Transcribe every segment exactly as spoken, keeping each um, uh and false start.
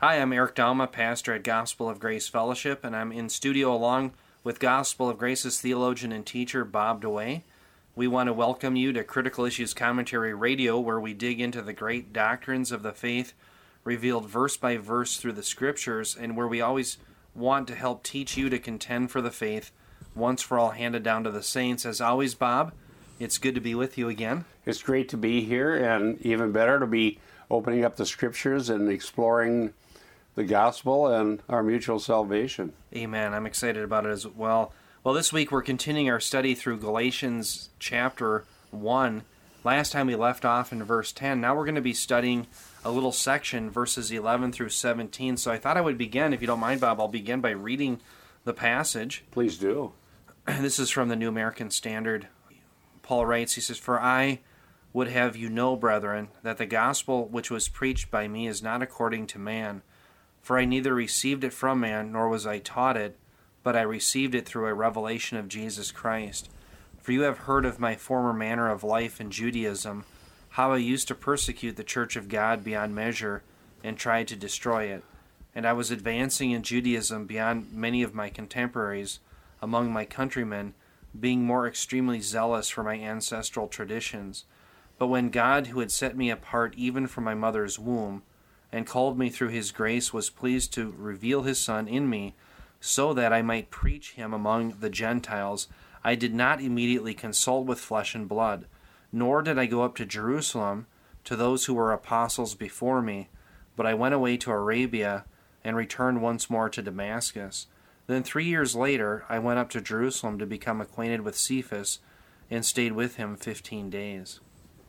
Hi, I'm Eric Dalma, pastor at Gospel of Grace Fellowship, and I'm in studio along with Gospel of Grace's theologian and teacher, Bob DeWay. We want to welcome you to Critical Issues Commentary Radio, where we dig into the great doctrines of the faith, revealed verse by verse through the Scriptures, and where we always want to help teach you to contend for the faith, once for all handed down to the saints. As always, Bob, it's good to be with you again. It's great to be here, and even better to be opening up the Scriptures and exploring the gospel and our mutual salvation. Amen. I'm excited about it as well. Well, this week we're continuing our study through Galatians chapter one. Last time we left off in verse ten. Now we're going to be studying a little section, verses eleven through seventeen. So I thought I would begin, if you don't mind, Bob, I'll begin by reading the passage. Please do. This is from the New American Standard. Paul writes, he says, "For I would have you know, brethren, that the gospel which was preached by me is not according to man. For I neither received it from man, nor was I taught it, but I received it through a revelation of Jesus Christ. For you have heard of my former manner of life in Judaism, how I used to persecute the church of God beyond measure, and tried to destroy it. And I was advancing in Judaism beyond many of my contemporaries among my countrymen, being more extremely zealous for my ancestral traditions. But when God, who had set me apart even from my mother's womb, and called me through his grace, was pleased to reveal his Son in me, so that I might preach him among the Gentiles, I did not immediately consult with flesh and blood, nor did I go up to Jerusalem to those who were apostles before me, but I went away to Arabia, and returned once more to Damascus. Then three years later I went up to Jerusalem to become acquainted with Cephas, and stayed with him fifteen days."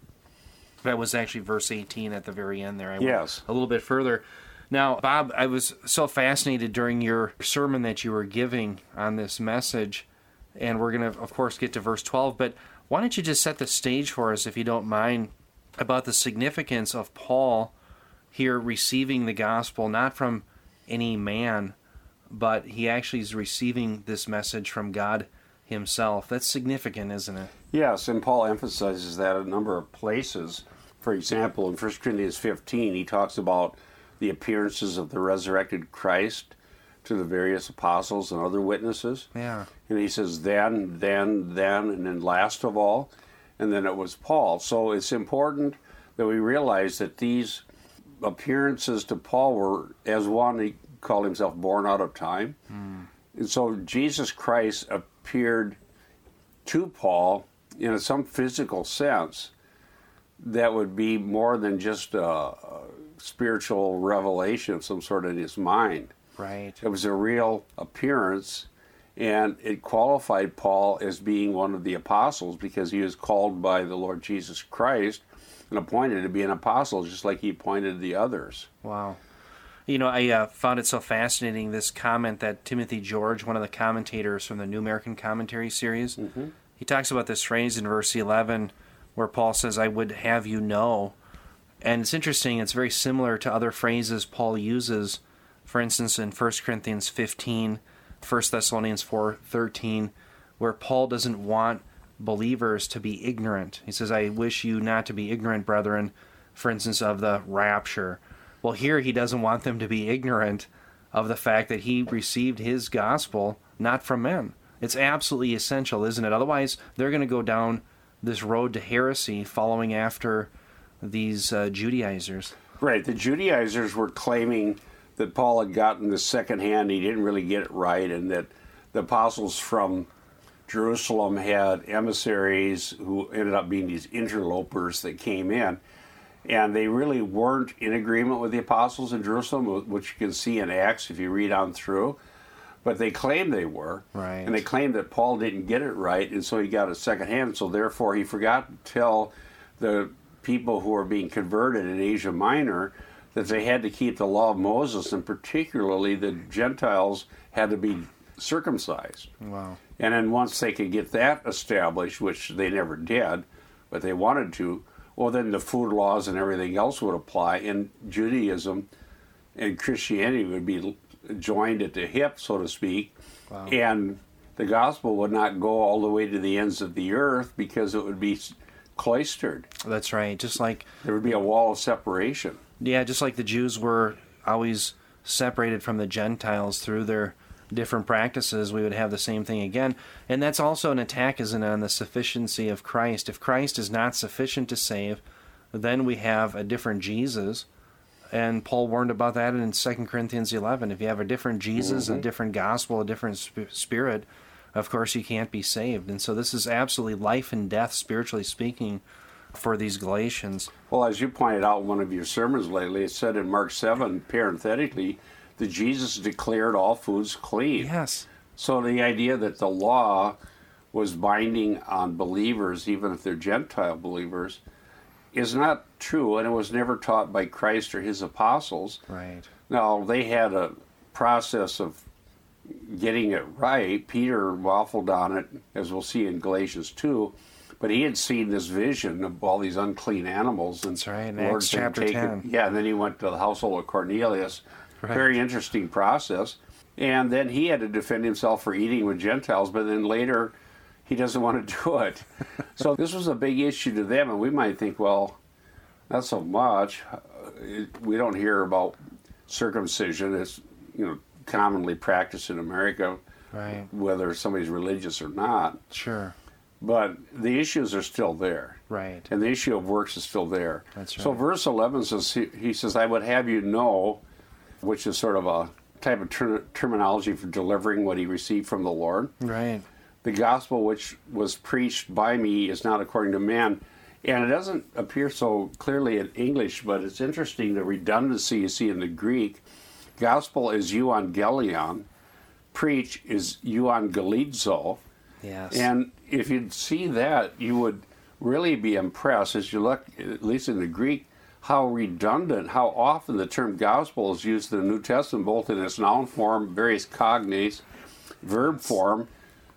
That was actually verse eighteen at the very end there. I yes. went a little bit further. Now, Bob, I was so fascinated during your sermon that you were giving on this message, and we're going to, of course, get to verse twelve, but why don't you just set the stage for us, if you don't mind, about the significance of Paul here receiving the gospel, not from any man, but he actually is receiving this message from God himself. That's significant, isn't it? Yes, and Paul emphasizes that a number of places. For example, in First Corinthians fifteen, he talks about the appearances of the resurrected Christ to the various apostles and other witnesses. Yeah. And he says, then, then, then, and then last of all, and then it was Paul. So it's important that we realize that these appearances to Paul were, as one, he called himself born out of time. Mm. And so Jesus Christ appeared to Paul in some physical sense that would be more than just a, a spiritual revelation of some sort in his mind. Right. It was a real appearance, and it qualified Paul as being one of the apostles because he was called by the Lord Jesus Christ and appointed to be an apostle, just like he appointed the others. Wow. You know, I uh, found it so fascinating, this comment that Timothy George, one of the commentators from the New American Commentary series, mm-hmm. he talks about this phrase in verse eleven where Paul says, "I would have you know." And it's interesting, it's very similar to other phrases Paul uses, for instance, in First Corinthians fifteen, First Thessalonians four thirteen, where Paul doesn't want believers to be ignorant. He says, "I wish you not to be ignorant, brethren," for instance, of the rapture. Well, here he doesn't want them to be ignorant of the fact that he received his gospel not from men. It's absolutely essential, isn't it? Otherwise, they're going to go down this road to heresy following after these uh, Judaizers. Right. The Judaizers were claiming that Paul had gotten the second hand, he didn't really get it right, and that the apostles from Jerusalem had emissaries who ended up being these interlopers that came in. And they really weren't in agreement with the apostles in Jerusalem, which you can see in Acts if you read on through. But they claimed they were. Right. And they claimed that Paul didn't get it right, and so he got it second hand. So therefore he forgot to tell the people who were being converted in Asia Minor that they had to keep the law of Moses, and particularly the Gentiles had to be circumcised. Wow. And then once they could get that established, which they never did, but they wanted to, well, then the food laws and everything else would apply, and Judaism and Christianity would be joined at the hip, so to speak, wow. And the gospel would not go all the way to the ends of the earth because it would be cloistered. That's right. Just like there would be a wall of separation. Yeah, just like the Jews were always separated from the Gentiles through their different practices, we would have the same thing again. And that's also an attack, isn't it, on the sufficiency of Christ. If Christ is not sufficient to save, then we have a different Jesus. And Paul warned about that in Second Corinthians eleven. If you have a different Jesus, mm-hmm. a different gospel, a different sp- spirit, of course you can't be saved. And so this is absolutely life and death, spiritually speaking, for these Galatians. Well, as you pointed out in one of your sermons lately, it said in Mark seven, parenthetically, that Jesus declared all foods clean. Yes. So the idea that the law was binding on believers, even if they're Gentile believers, is not true, and it was never taught by Christ or his apostles. Right. Now, they had a process of getting it right. Peter waffled on it, as we'll see in Galatians two, but he had seen this vision of all these unclean animals. And that's right, in Acts chapter ten. Yeah, and then he went to the household of Cornelius. Right. Very interesting process. And then he had to defend himself for eating with Gentiles, but then later he doesn't want to do it. So this was a big issue to them, and we might think, well, not so much. It, we don't hear about circumcision. It's, you know, commonly practiced in America, right, whether somebody's religious or not. Sure. But the issues are still there. Right. And the issue of works is still there. That's right. So verse eleven says, he, he says, I would have you know, which is sort of a type of ter- terminology for delivering what he received from the Lord. Right. The gospel which was preached by me is not according to man. And it doesn't appear so clearly in English, but it's interesting the redundancy you see in the Greek. Gospel is euangelion. Preach is euangelizo. Yes. And if you'd see that, you would really be impressed as you look, at least in the Greek, how redundant, how often the term gospel is used in the New Testament, both in its noun form, various cognates, verb form.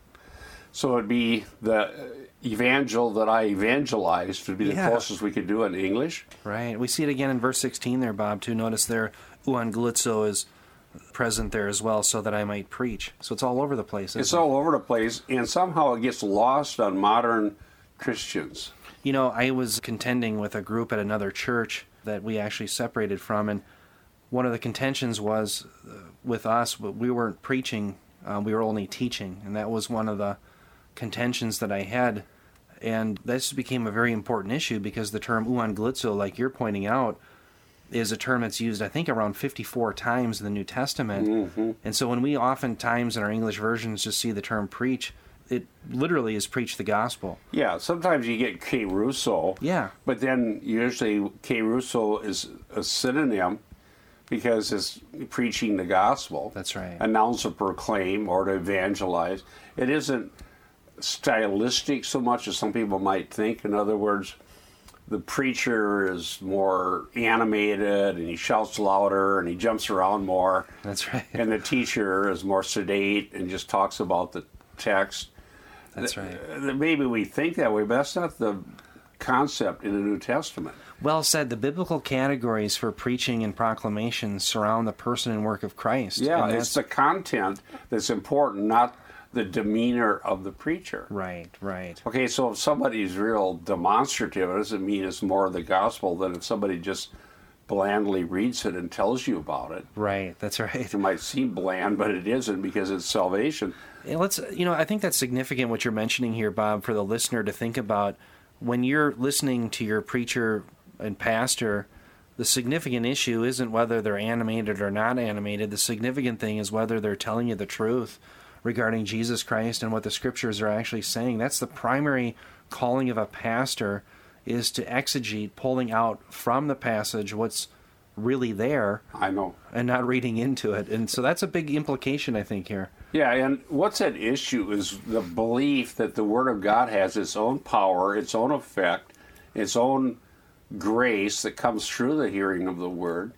So it'd be the evangel that I evangelized would be the yeah. closest we could do in English. Right. We see it again in verse sixteen there, Bob, too. Notice there, euangelizo is present there as well, so that I might preach. So it's all over the place. It's it? all over the place, and somehow it gets lost on modern Christians. You know, I was contending with a group at another church that we actually separated from, and one of the contentions was uh, with us, we weren't preaching, uh, we were only teaching, and that was one of the contentions that I had. And this became a very important issue because the term euangelizo, like you're pointing out, is a term that's used, I think, around fifty-four times in the New Testament. Mm-hmm. And so when we oftentimes in our English versions just see the term preach, it literally is preach the gospel. Yeah, sometimes you get kerusso. Yeah. But then usually kerusso is a synonym because it's preaching the gospel. That's right. Announce or proclaim or to evangelize. It isn't stylistic so much as some people might think. In other words, the preacher is more animated and he shouts louder and he jumps around more. That's right. And the teacher is more sedate and just talks about the text. That's right. Maybe we think that way, but that's not the concept in the New Testament. Well said. The biblical categories for preaching and proclamation surround the person and work of Christ. Yeah, and it's the content that's important, not the demeanor of the preacher. Right, right. Okay, so if somebody's real demonstrative, it doesn't mean it's more of the gospel than if somebody just blandly reads it and tells you about it. Right, that's right. It might seem bland, but it isn't because it's salvation. And let's, you know, I think that's significant what you're mentioning here, Bob, for the listener to think about. When you're listening to your preacher and pastor, the significant issue isn't whether they're animated or not animated. The significant thing is whether they're telling you the truth regarding Jesus Christ and what the scriptures are actually saying. That's the primary calling of a pastor, is to exegete, pulling out from the passage what's really there. I know. And not reading into it. And so that's a big implication, I think, here. Yeah, and what's at issue is the belief that the Word of God has its own power, its own effect, its own grace that comes through the hearing of the Word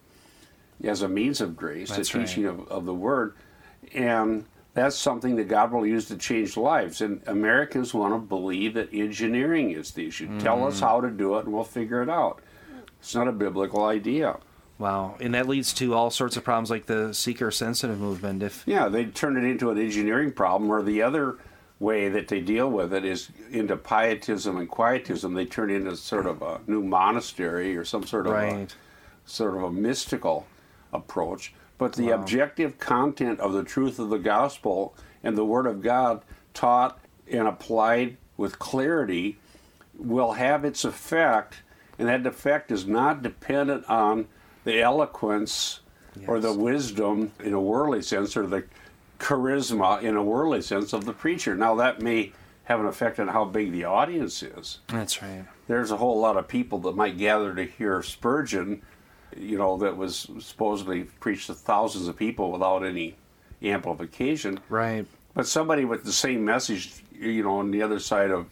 as a means of grace, That's the teaching right. of, of the Word. And that's something that God will use to change lives. And Americans want to believe that engineering is the issue. Mm. Tell us how to do it and we'll figure it out. It's not a biblical idea. Wow. And that leads to all sorts of problems like the seeker-sensitive movement. If Yeah, they turn it into an engineering problem, or the other way that they deal with it is into pietism and quietism. They turn it into sort of a new monastery or some sort of right. a, sort of a mystical approach. But the Wow. objective content of the truth of the gospel and the Word of God taught and applied with clarity will have its effect, and that effect is not dependent on the eloquence Yes. or the wisdom in a worldly sense, or the charisma in a worldly sense of the preacher. Now, that may have an effect on how big the audience is. That's right. There's a whole lot of people that might gather to hear Spurgeon, you know, that was supposedly preached to thousands of people without any amplification. Right. But somebody with the same message, you know, on the other side of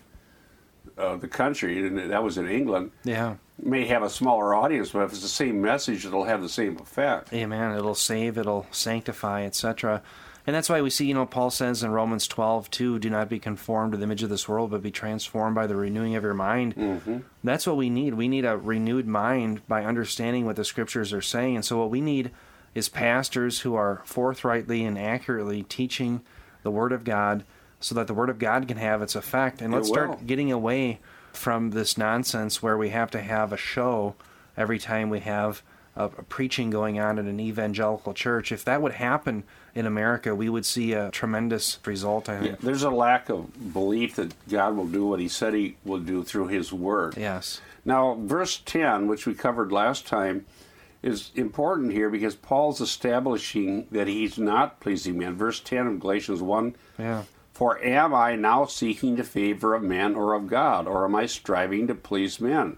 uh, the country, and that was in England, Yeah. may have a smaller audience, but if it's the same message, it'll have the same effect. Amen. It'll save, it'll sanctify, et cetera. And that's why we see, you know, Paul says in Romans twelve, two, do not be conformed to the image of this world, but be transformed by the renewing of your mind. Mm-hmm. That's what we need. We need a renewed mind by understanding what the Scriptures are saying. And so what we need is pastors who are forthrightly and accurately teaching the Word of God so that the Word of God can have its effect. And It let's will. start getting away from this nonsense where we have to have a show every time we have a, a preaching going on in an evangelical church. If that would happen in America, we would see a tremendous result, I Yeah, think. there's a lack of belief that God will do what he said he will do through his Word. Yes. Now, verse ten, which we covered last time, is important here because Paul's establishing that he's not pleasing men. Verse ten of Galatians one, Yeah. for am I now seeking the favor of men or of God, or am I striving to please men?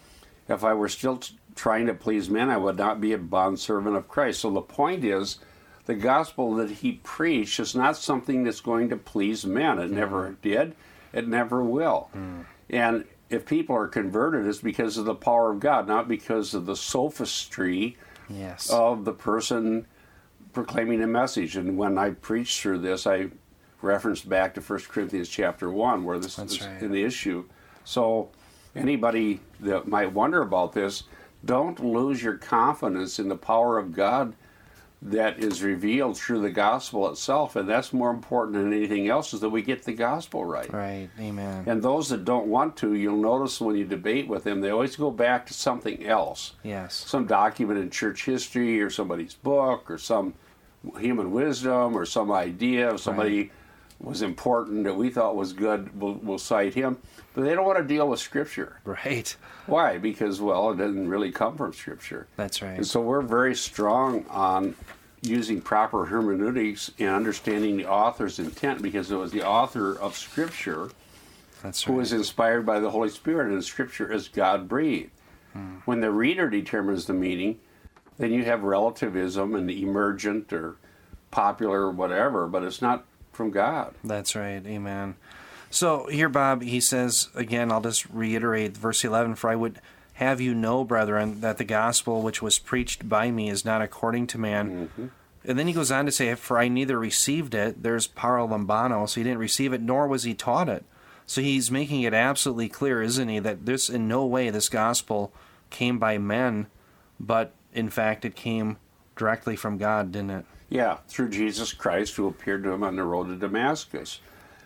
If I were still t- trying to please men, I would not be a bondservant of Christ. So the point is, the gospel that he preached is not something that's going to please men. It never did. It never will. Mm. And if people are converted, it's because of the power of God, not because of the sophistry Yes. of the person proclaiming a message. And when I preached through this, I referenced back to First Corinthians chapter one, where this That's is right. an issue. So anybody that might wonder about this, don't lose your confidence in the power of God that is revealed through the gospel itself. And that's more important than anything else, is that we get the gospel right. Right. Amen. And those that don't want to, you'll notice when you debate with them, they always go back to something else. Yes. Some document in church history or somebody's book or some human wisdom or some idea of somebody was important that we thought was good. We'll, we'll cite him. But they don't want to deal with Scripture. Right. Why? Because, well, it doesn't really come from Scripture. That's right. And so we're very strong on using proper hermeneutics and understanding the author's intent, because it was the author of Scripture That's who right. is inspired by the Holy Spirit, and Scripture is God-breathed. Hmm. When the reader determines the meaning, then you have relativism and emergent or popular or whatever, but it's not from God. That's right. Amen. So here, Bob, he says, again, I'll just reiterate verse eleven, for I would have you know, brethren, that the gospel which was preached by me is not according to man. Mm-hmm. And then he goes on to say, for I neither received it, there's paralambano, so he didn't receive it, nor was he taught it. So he's making it absolutely clear, isn't he, that this, in no way, this gospel came by men, but in fact it came directly from God, didn't it? Yeah, through Jesus Christ, who appeared to him on the road to Damascus.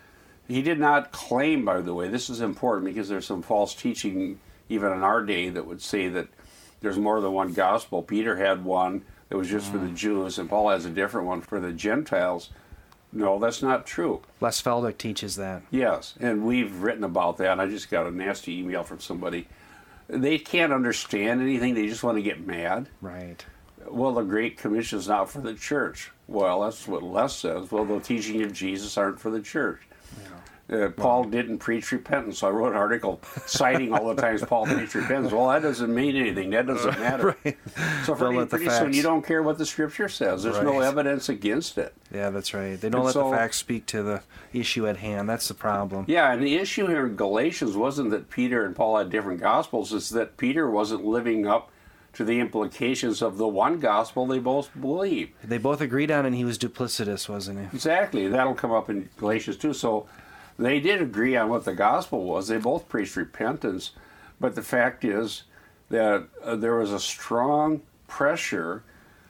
He did not claim, by the way, this is important because there's some false teaching even in our day that would say that there's more than one gospel. Peter had one that was just mm. for the Jews, and Paul has a different one for the Gentiles. No, that's not true. Les Feldick teaches that. Yes, and we've written about that. I just got a nasty email from somebody. They can't understand anything. They just want to get mad. Right. Well, the Great Commission is not for the church. Well, that's what Les says. Well, the teaching of Jesus aren't for the church. Yeah. Uh, Paul didn't preach repentance, so I wrote an article citing all the times Paul preached repentance. Well, that doesn't mean anything. That doesn't matter. Right. So for Don't me, let the pretty soon facts- you don't care what the Scripture says. There's no Right. evidence against it. Yeah, that's right. They don't And let so- the facts speak to the issue at hand. That's the problem. Yeah, and the issue here in Galatians wasn't that Peter and Paul had different gospels. It's that Peter wasn't living up to the implications of the one gospel they both believe. They both agreed on it, and he was duplicitous, wasn't he? Exactly. That'll come up in Galatians too. So they did agree on what the gospel was. They both preached repentance. But the fact is that uh, there was a strong pressure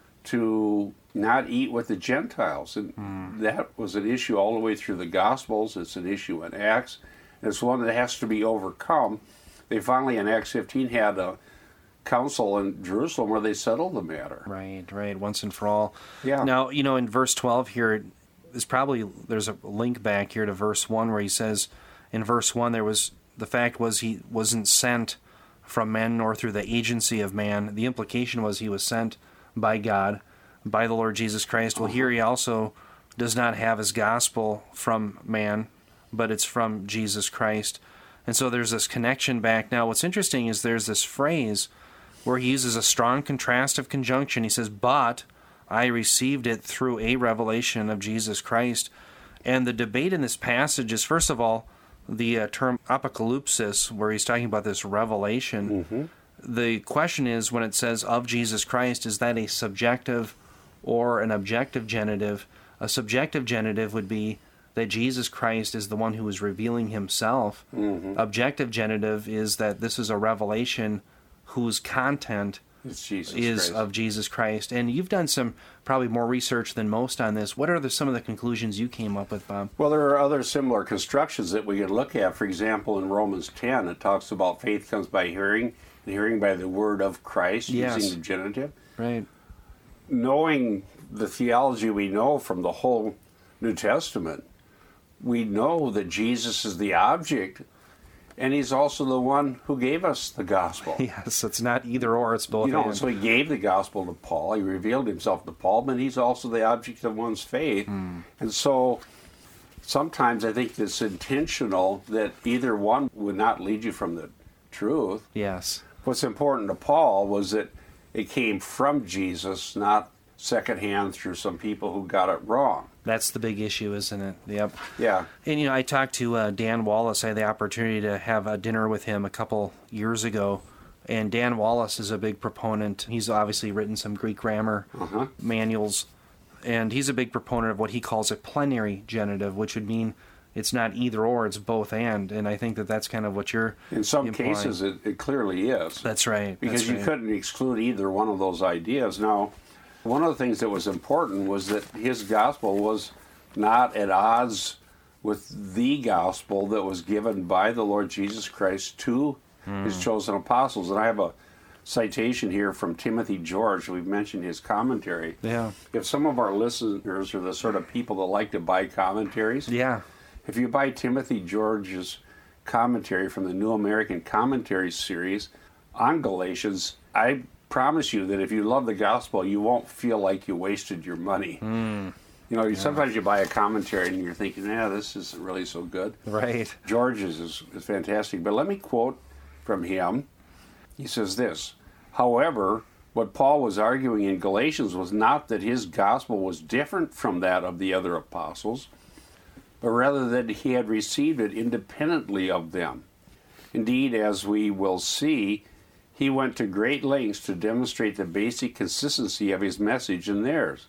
to not eat with the Gentiles. And Mm. that was an issue all the way through the Gospels. It's an issue in Acts. It's one that has to be overcome. They finally, in Acts fifteen, had a council in Jerusalem where they settled the matter. Right, right, once and for all. Yeah. Now, you know, in verse twelve here, there's probably, there's a link back here to verse one where he says, in verse one, there was, the fact was he wasn't sent from men nor through the agency of man. The implication was he was sent by God, by the Lord Jesus Christ. Well, here he also does not have his gospel from man, but it's from Jesus Christ. And so there's this connection back. Now, what's interesting is there's this phrase where he uses a strong contrastive conjunction. He says, but I received it through a revelation of Jesus Christ. And the debate in this passage is, first of all, the uh, term apocalypsis, where he's talking about this revelation. Mm-hmm. The question is, when it says of Jesus Christ, is that a subjective or an objective genitive? A subjective genitive would be that Jesus Christ is the one who is revealing himself. Mm-hmm. Objective genitive is that this is a revelation whose content It's Jesus is Christ. of Jesus Christ. And you've done some probably more research than most on this. What are the, some of the conclusions you came up with, Bob? Well, there are other similar constructions that we could look at. For example, in Romans ten, it talks about faith comes by hearing, and hearing by the word of Christ, Yes. using the genitive. Right. Knowing the theology we know from the whole New Testament, we know that Jesus is the object, and he's also the one who gave us the gospel. Yes, it's not either or, it's both. You know, and. so he gave the gospel to Paul. He revealed himself to Paul, but he's also the object of one's faith. Mm. And so sometimes I think it's intentional that either one would not lead you from the truth. Yes. What's important to Paul was that it came from Jesus, not secondhand through some people who got it wrong. That's the big issue, isn't it? Yep. Yeah. And, you know, I talked to uh, Dan Wallace. I had the opportunity to have a dinner with him a couple years ago. And Dan Wallace is a big proponent. He's obviously written some Greek grammar Uh-huh. manuals. And he's a big proponent of what he calls a plenary genitive, which would mean it's not either or, it's both and. And I think that that's kind of what you're In some implying. cases, it, it clearly is. That's right. Because that's you right. couldn't exclude either one of those ideas. Now, one of the things that was important was that his gospel was not at odds with the gospel that was given by the Lord Jesus Christ to Hmm. his chosen apostles. And I have a citation here from Timothy George. We've mentioned his commentary. Yeah. If some of our listeners are the sort of people that like to buy commentaries, Yeah. if you buy Timothy George's commentary from the New American Commentary series on Galatians, I promise you that if you love the gospel, you won't feel like you wasted your money. Mm. You know, sometimes you buy a commentary and you're thinking, yeah, this isn't really so good. Right. George's is, is fantastic. But let me quote from him. He says this, however, what Paul was arguing in Galatians was not that his gospel was different from that of the other apostles, but rather that he had received it independently of them. Indeed, as we will see, he went to great lengths to demonstrate the basic consistency of his message and theirs.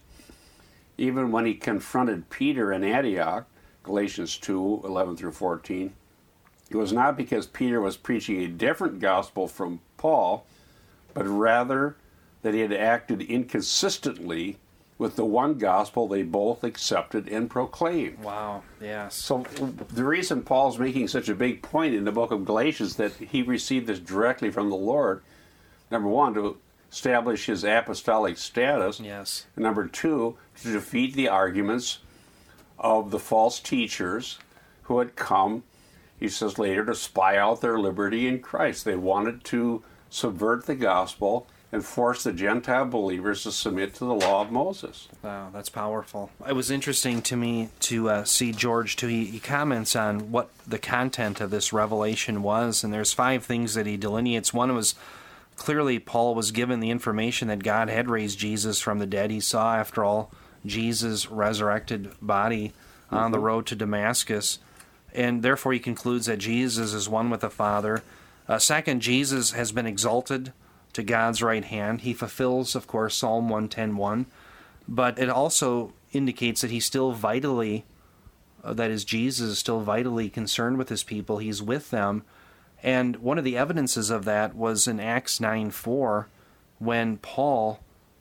Even when he confronted Peter in Antioch, Galatians two, eleven through fourteen, it was not because Peter was preaching a different gospel from Paul, but rather that he had acted inconsistently with the one gospel they both accepted and proclaimed. Wow. Yes. So the reason Paul's making such a big point in the book of Galatians that he received this directly from the Lord, number one, to establish his apostolic status, Yes. and number two, to defeat the arguments of the false teachers who had come, he says later, to spy out their liberty in Christ. They wanted to subvert the gospel and force the Gentile believers to submit to the law of Moses. Wow, that's powerful. It was interesting to me to uh, see George, too. He, he comments on what the content of this revelation was, and there's five things that he delineates. One was clearly Paul was given the information that God had raised Jesus from the dead. He saw, after all, Jesus' resurrected body on mm-hmm. the road to Damascus, and therefore he concludes that Jesus is one with the Father. Uh, second, Jesus has been exalted to God's right hand. He fulfills, of course, Psalm one ten one, but it also indicates that he's still vitally, uh, that is, Jesus is still vitally concerned with his people. He's with them. And one of the evidences of that was in Acts nine four, when Paul,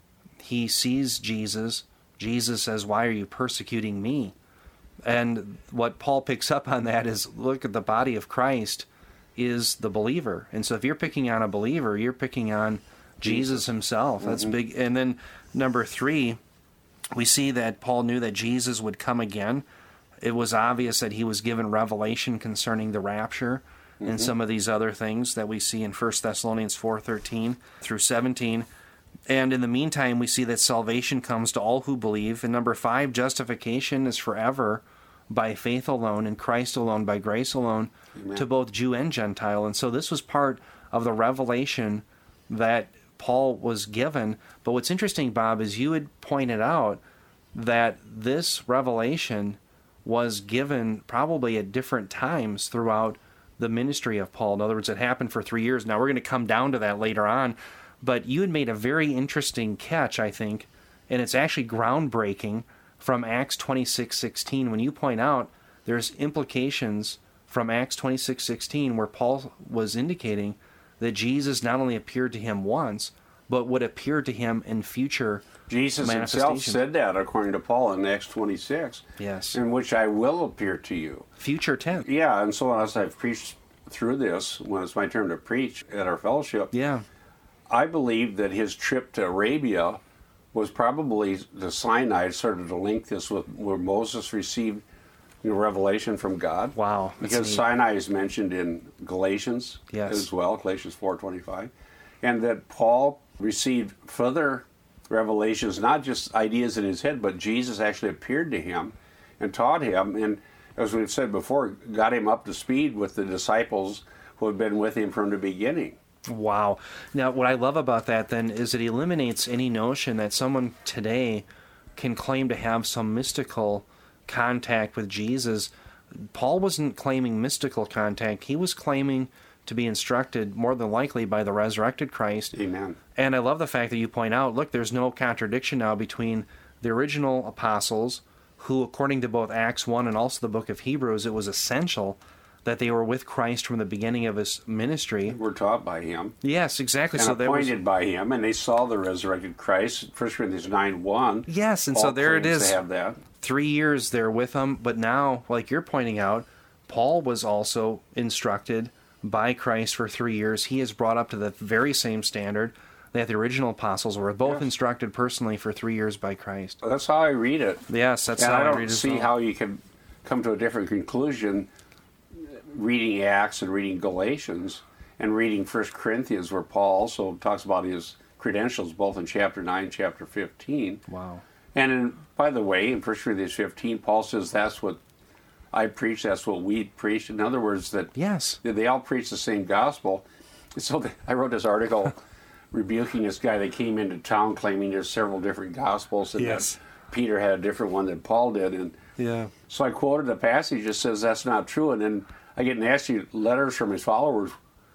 he sees Jesus. Jesus says, "Why are you persecuting me?" And what Paul picks up on that is, look at the body of Christ. is the believer. And so if you're picking on a believer, you're picking on Jesus himself. That's mm-hmm. big. And then number three, we see that Paul knew that Jesus would come again. It was obvious that he was given revelation concerning the rapture mm-hmm. and some of these other things that we see in First Thessalonians four thirteen through seventeen. And in the meantime, we see that salvation comes to all who believe. And number five, justification is forever by faith alone, in Christ alone, by grace alone, Amen. To both Jew and Gentile. And so this was part of the revelation that Paul was given. But what's interesting, Bob, is you had pointed out that this revelation was given probably at different times throughout the ministry of Paul. In other words, it happened for three years. Now, we're going to come down to that later on. But you had made a very interesting catch, I think, and it's actually groundbreaking from Acts twenty-six sixteen, when you point out there's implications from Acts twenty-six sixteen where Paul was indicating that Jesus not only appeared to him once, but would appear to him in future Jesus himself said that, according to Paul, in Acts twenty-six. Yes. In which I will appear to you. Future tense. Yeah, and so as I've preached through this, when it's my turn to preach at our fellowship, yeah, I believe that his trip to Arabia was probably the Sinai, sort of to link this with where Moses received you know, revelation from God. Wow. Because neat. Sinai is mentioned in Galatians yes. as well, Galatians four twenty-five. And that Paul received further revelations, not just ideas in his head, but Jesus actually appeared to him and taught him. And as we've said before, got him up to speed with the disciples who had been with him from the beginning. Wow. Now, what I love about that, then, is it eliminates any notion that someone today can claim to have some mystical contact with Jesus. Paul wasn't claiming mystical contact. He was claiming to be instructed, more than likely, by the resurrected Christ. Amen. And I love the fact that you point out, look, there's no contradiction now between the original apostles, who, according to both Acts one and also the book of Hebrews, it was essential that they were with Christ from the beginning of his ministry. Were taught by him. Yes, exactly. And so appointed was... by him, and they saw the resurrected Christ. First Corinthians nine one. Yes, and Paul so there it is. To have that. Three years there with him, but now, like you're pointing out, Paul was also instructed by Christ for three years. He is brought up to the very same standard that the original apostles were, both yes. instructed personally for three years by Christ. That's how I read it. Yes, that's and how I, I don't read it. see well. how you can come to a different conclusion reading Acts and reading Galatians and reading First Corinthians, where Paul also talks about his credentials, both in chapter nine, chapter fifteen. Wow. And in, by the way, in First Corinthians fifteen, Paul says that's what I preach, that's what we preach. In other words, that yes, they all preach the same gospel. So they, I wrote this article rebuking this guy that came into town claiming there's several different gospels, and yes. that Peter had a different one than Paul did. And yeah. so I quoted a passage that says that's not true, and then I get nasty letters from his followers.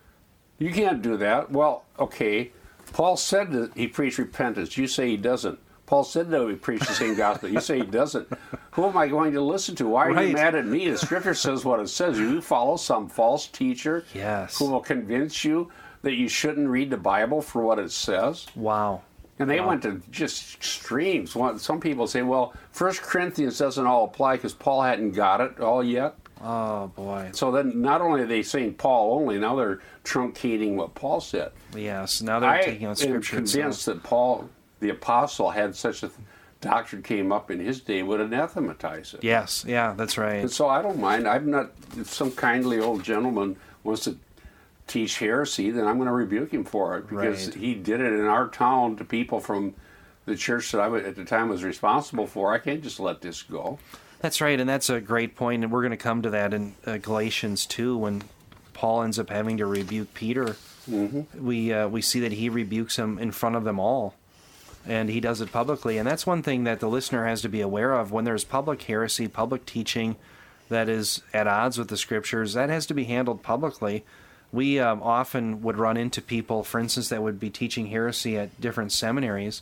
You can't do that. Well, okay, Paul said that he preached repentance. You say he doesn't. Paul said that he preached the same gospel. You say he doesn't. Who am I going to listen to? Why are right. you mad at me? The Scripture says what it says. You follow some false teacher yes. who will convince you that you shouldn't read the Bible for what it says. Wow. And they wow. went to just extremes. Some people say, well, First Corinthians doesn't all apply because Paul hadn't got it all yet. Oh, boy. So then not only are they saying Paul only, now they're truncating what Paul said. Yes, now they're I taking on Scripture am convinced that Paul, the apostle, had such a doctrine came up in his day, would anathematize it. Yes, yeah, that's right. And so I don't mind. I'm not, if some kindly old gentleman wants to teach heresy, then I'm going to rebuke him for it, because right. he did it in our town to people from the church that I at the time was responsible for. I can't just let this go. That's right, and that's a great point, and we're going to come to that in uh, Galatians two, when Paul ends up having to rebuke Peter. Mm-hmm. We uh, we see that he rebukes him in front of them all, and he does it publicly. And that's one thing that the listener has to be aware of. When there's public heresy, public teaching that is at odds with the Scriptures, that has to be handled publicly. We um, often would run into people, for instance, that would be teaching heresy at different seminaries,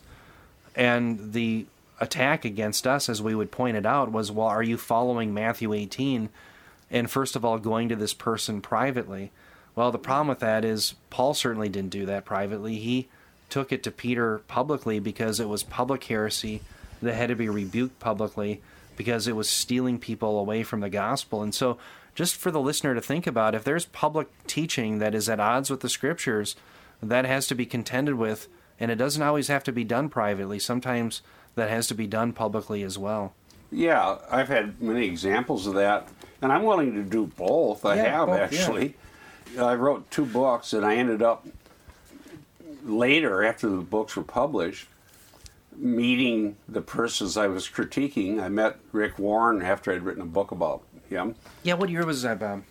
and the attack against us, as we would point it out, was, well, are you following Matthew eighteen, and first of all, going to this person privately? Well, the problem with that is Paul certainly didn't do that privately. He took it to Peter publicly because it was public heresy that had to be rebuked publicly because it was stealing people away from the gospel. And so just for the listener to think about, if there's public teaching that is at odds with the Scriptures, that has to be contended with, and it doesn't always have to be done privately. Sometimes that has to be done publicly as well. Yeah, I've had many examples of that, and I'm willing to do both. I Yeah, have, both, actually. I wrote two books, and I ended up later, after the books were published, meeting the persons I was critiquing. I met Rick Warren after I'd written a book about him. Yeah, what year was that, Bob?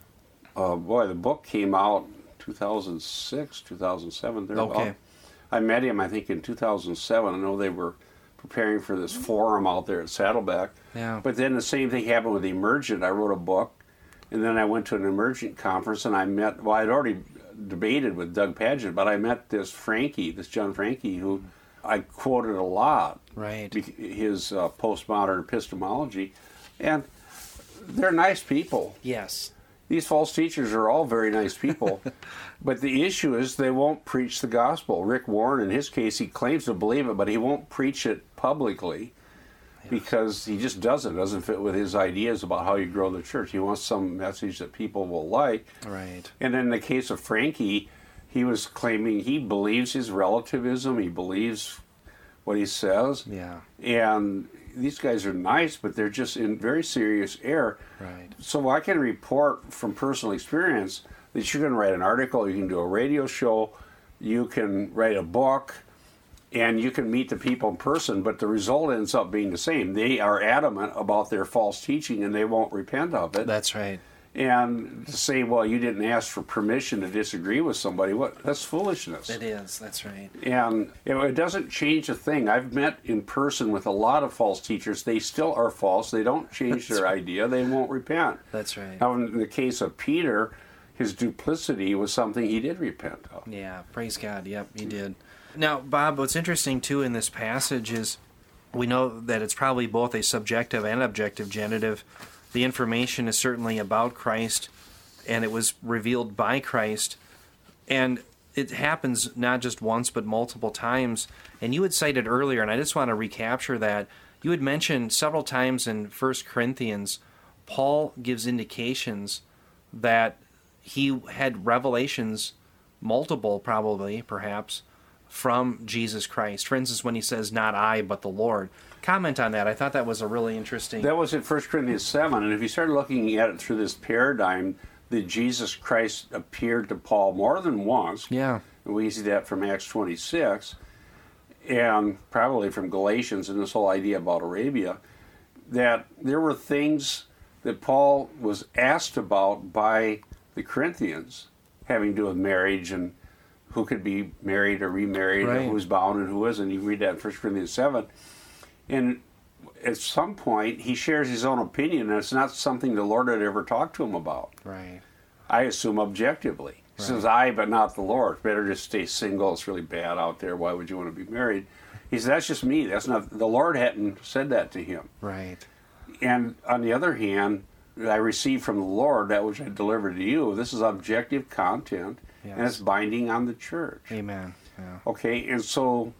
Uh, boy, the book came out two thousand six, two thousand seven. There. Okay. I met him, I think, in two thousand seven. I know they were preparing for this forum out there at Saddleback. Yeah. But then the same thing happened with Emergent. I wrote a book, and then I went to an Emergent conference, and I met, well, I'd already debated with Doug Padgett, but I met this Frankie, this John Frankie, who I quoted a lot. Right. His uh, postmodern epistemology. And they're nice people. Yes. These false teachers are all very nice people, but the issue is they won't preach the gospel. Rick Warren, in his case, he claims to believe it, but he won't preach it publicly yeah. because he just doesn't. It doesn't fit with his ideas about how you grow the church. He wants some message that people will like. Right. And in the case of Frankie, he was claiming he believes his relativism. He believes what he says. Yeah. And these guys are nice, but they're just in very serious error. Right. So I can report from personal experience that you can write an article, you can do a radio show, you can write a book, and you can meet the people in person, but the result ends up being the same. They are adamant about their false teaching, and they won't repent of it. That's right. And to say, well, you didn't ask for permission to disagree with somebody, what? That's foolishness. It is. That's right. And you know, it doesn't change a thing. I've met in person with a lot of false teachers. They still are false. They don't change their right. idea. They won't repent. That's right. Now, in the case of Peter, his duplicity was something he did repent of. Yeah, praise God. Yep, he did. Now, Bob, what's interesting, too, in this passage is we know that it's probably both a subjective and objective genitive. The information is certainly about Christ, and it was revealed by Christ. And it happens not just once, but multiple times. And you had cited earlier, and I just want to recapture that. You had mentioned several times in First Corinthians, Paul gives indications that he had revelations, multiple probably, perhaps, from Jesus Christ. For instance, when he says, not I, but the Lord. Comment on that. I thought that was a really interesting... That was in First Corinthians seven, and if you start looking at it through this paradigm, that Jesus Christ appeared to Paul more than once. Yeah. And we see that from Acts twenty-six, and probably from Galatians and this whole idea about Arabia, that there were things that Paul was asked about by the Corinthians, having to do with marriage and who could be married or remarried, right. and who was bound and who wasn't. You read that in First Corinthians seven. And at some point, he shares his own opinion, and it's not something the Lord had ever talked to him about. Right. I assume objectively. He right. says, I, but not the Lord. Better just stay single. It's really bad out there. Why would you want to be married? He says, that's just me. That's not, the Lord hadn't said that to him. Right. And on the other hand, I received from the Lord that which I delivered to you. This is objective content, yes. and it's binding on the church. Amen. Yeah. Okay, and so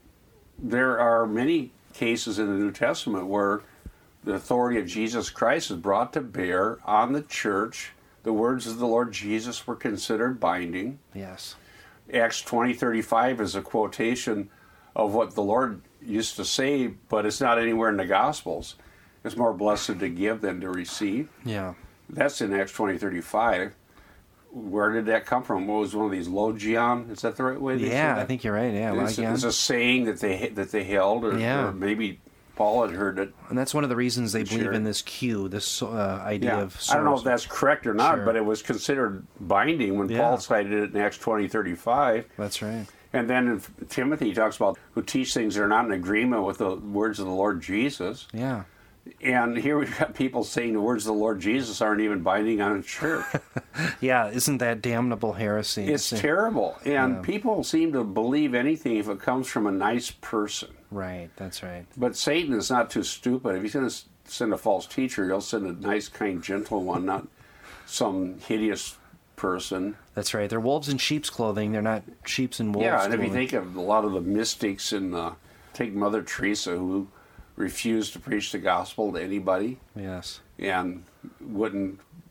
there are many cases in the New Testament where the authority of Jesus Christ is brought to bear on the church. The words of the Lord Jesus were considered binding. Yes. Acts twenty thirty-five is a quotation of what the Lord used to say, but it's not anywhere in the Gospels. It's more blessed to give than to receive. Yeah. That's in Acts twenty thirty-five. Where did that come from? What was one of these logion? Is that the right way they say Yeah, that? I think you're right. Yeah, it's, it's a saying that they that they held, or, yeah. or maybe Paul had heard it. And that's one of the reasons they believe sure. in this Q, this uh, idea yeah. of source. I don't know if that's correct or not, sure. but it was considered binding when yeah. Paul cited it in Acts twenty thirty-five. That's right. And then in Timothy, he talks about who teach things that are not in agreement with the words of the Lord Jesus. Yeah. And here we've got people saying the words of the Lord Jesus aren't even binding on a church. Yeah, isn't that damnable heresy? It's terrible. And yeah. people seem to believe anything if it comes from a nice person. Right, that's right. But Satan is not too stupid. If he's going to send a false teacher, he'll send a nice, kind, gentle one, not some hideous person. That's right. They're wolves in sheep's clothing. They're not sheep's in wolves' Yeah, and clothing. if you think of a lot of the mystics in, uh, take Mother Teresa, who refused to preach the gospel to anybody. Yes. And wouldn't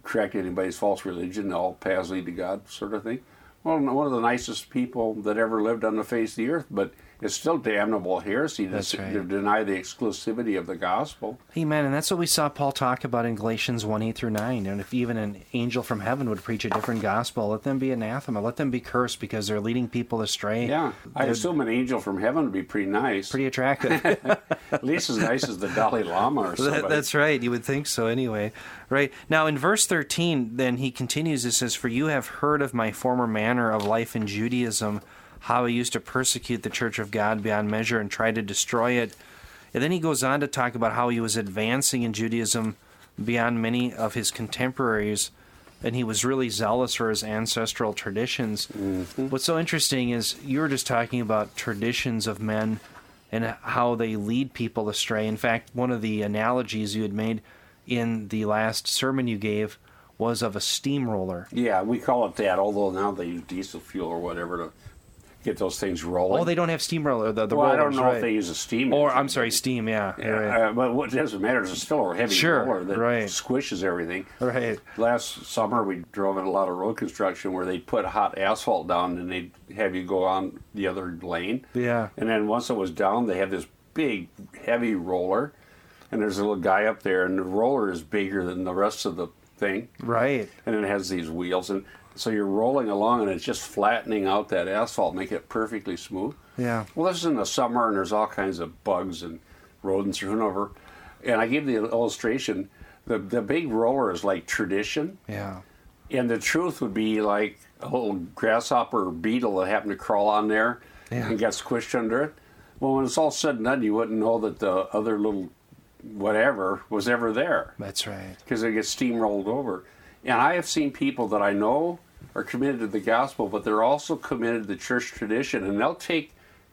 correct anybody's false religion. All paths lead to God, sort of thing. Well, one of the nicest people that ever lived on the face of the earth, but it's still damnable heresy to, right. to deny the exclusivity of the gospel. Amen. And that's what we saw Paul talk about in Galatians one, eight through nine. And if even an angel from heaven would preach a different gospel, let them be anathema. Let them be cursed because they're leading people astray. Yeah. I They're assume an angel from heaven would be pretty nice. pretty attractive. At least as nice as the Dalai Lama or somebody. That, that's right. You would think so anyway. Right. Now, in verse thirteen, then he continues, it says, "For you have heard of my former manner of life in Judaism, how I used to persecute the church of God beyond measure and try to destroy it." And then he goes on to talk about how he was advancing in Judaism beyond many of his contemporaries, and he was really zealous for his ancestral traditions. Mm-hmm. What's so interesting is you were just talking about traditions of men and how they lead people astray. In fact, one of the analogies you had made in the last sermon you gave was of a steamroller. Yeah, we call it that, although now they use diesel fuel or whatever to get those things rolling. Oh, they don't have steamroller. The, the well, rollers, I don't know right. if they use a steam Or, engine. I'm sorry, steam, yeah. Yeah, Right. uh, but what doesn't matter is it's still a heavy Sure, roller that right. squishes everything. Right. Last summer we drove in a lot of road construction where they'd put hot asphalt down and they'd have you go on the other lane. Yeah. And then once it was down, they have this big, heavy roller, and there's a little guy up there, and the roller is bigger than the rest of the thing. Right. And it has these wheels, and so you're rolling along, and it's just flattening out that asphalt, make it perfectly smooth. Yeah. Well, this is in the summer, and there's all kinds of bugs and rodents running over. And I gave the illustration. The the big roller is like tradition, Yeah. and the truth would be like a little grasshopper or beetle that happened to crawl on there Yeah. and got squished under it. Well, when it's all said and done, you wouldn't know that the other little whatever was ever there That's right. because it gets steamrolled over. And I have seen people that I know are committed to the gospel, but they're also committed to the church tradition, and they'll take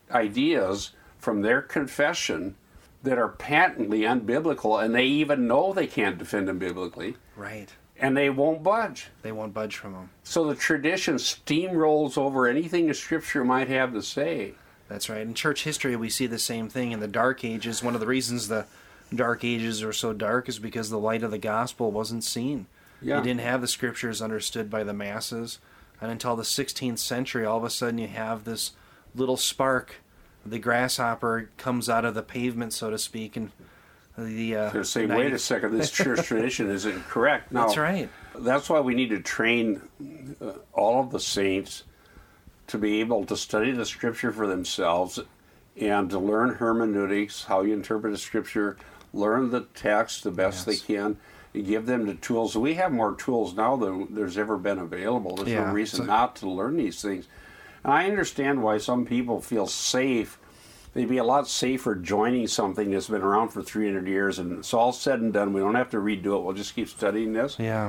ideas from their confession that are patently unbiblical, and they even know they can't defend them biblically, Right. and they won't budge. They won't budge from them. So the tradition steamrolls over anything the Scripture might have to say. That's right. In church history, we see the same thing. In the Dark Ages, one of the reasons the Dark Ages are so dark is because the light of the gospel wasn't seen. Yeah. You didn't have the scriptures understood by the masses. And until the sixteenth century, all of a sudden you have this little spark. The grasshopper comes out of the pavement, so to speak, and the... Uh, They're saying, ninety wait a second, this church tradition isn't correct. Now, That's right. That's why we need to train uh, all of the saints to be able to study the Scripture for themselves and to learn hermeneutics, how you interpret the Scripture, learn the text the best Yes. they can, and give them the tools. We have more tools now than there's ever been available. There's Yeah, no reason so- not to learn these things. And I understand why some people feel safe. They'd be a lot safer joining something that's been around for three hundred years, and it's all said and done. We don't have to redo it. We'll just keep studying this. Yeah,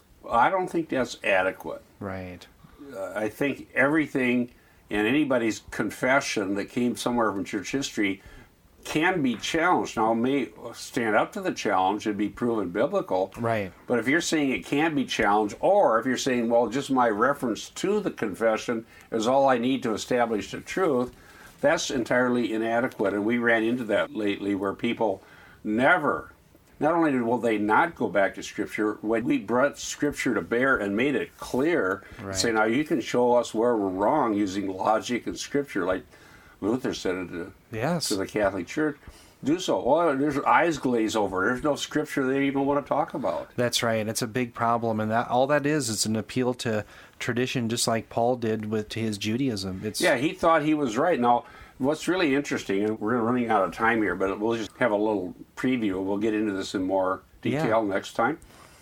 I don't think that's adequate. right. Uh, I think everything in anybody's confession that came somewhere from church history can be challenged. Now, it may stand up to the challenge and be proven biblical. Right. But if you're saying it can be challenged, or if you're saying, well, just my reference to the confession is all I need to establish the truth, that's entirely inadequate. And we ran into that lately where people never, not only will they not go back to Scripture, when we brought Scripture to bear and made it clear, Right. say, now you can show us where we're wrong using logic and Scripture, like Luther said it to, Yes. to the Catholic Church, do so. Well, there's eyes glaze over. There's no Scripture they even want to talk about. That's right. It's a big problem, and that all that is is an appeal to tradition, just like Paul did with to his Judaism. It's Yeah, he thought he was right. Now, what's really interesting, and we're running out of time here, but we'll just have a little preview. We'll get into this in more detail Yeah. next time.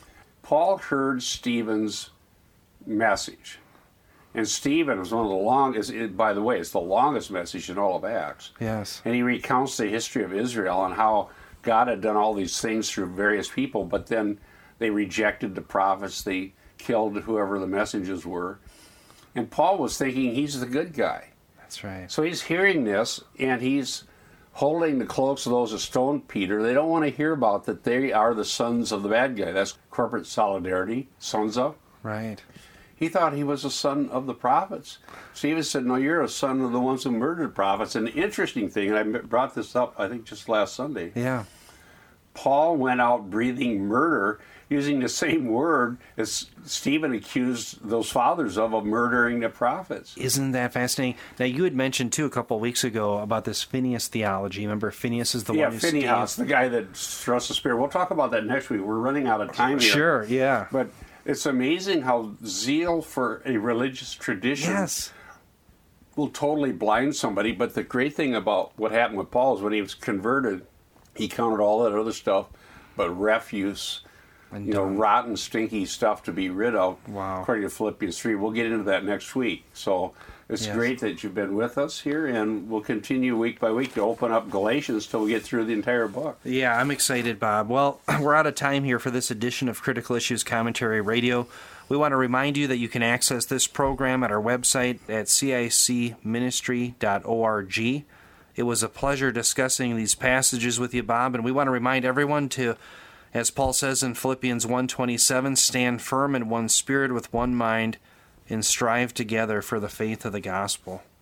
Paul heard Stephen's message. And Stephen was one of the longest, it, by the way, it's the longest message in all of Acts. Yes. And he recounts the history of Israel and how God had done all these things through various people, but then they rejected the prophets. They killed whoever the messengers were. And Paul was thinking he's the good guy. That's right. So he's hearing this, and he's holding the cloaks of those who stoned Peter. They don't want to hear about that they are the sons of the bad guy. That's corporate solidarity, sons of. Right. He thought he was a son of the prophets. Stephen said, no, you're a son of the ones who murdered prophets. An interesting thing, and I brought this up, I think, just last Sunday. Yeah. Paul went out breathing murder using the same word as Stephen accused those fathers of, of murdering the prophets. Isn't that fascinating? Now, you had mentioned, too, a couple of weeks ago about this Phineas theology. Remember, Phineas is the yeah, one who Phineas, stands... the guy that thrusts the spear. We'll talk about that next week. We're running out of time here. Sure, yeah. But it's amazing how zeal for a religious tradition Yes. will totally blind somebody. But the great thing about what happened with Paul is when he was converted, he counted all that other stuff but refuse, And you know, done. rotten, stinky stuff to be rid of, Wow. according to Philippians three. We'll get into that next week. So it's Yes. great that you've been with us here, and we'll continue week by week to open up Galatians till we get through the entire book. Yeah, I'm excited, Bob. Well, we're out of time here for this edition of Critical Issues Commentary Radio. We want to remind you that you can access this program at our website at c i c ministry dot org. It was a pleasure discussing these passages with you, Bob, and we want to remind everyone to, as Paul says in Philippians one twenty-seven, stand firm in one spirit with one mind and strive together for the faith of the gospel.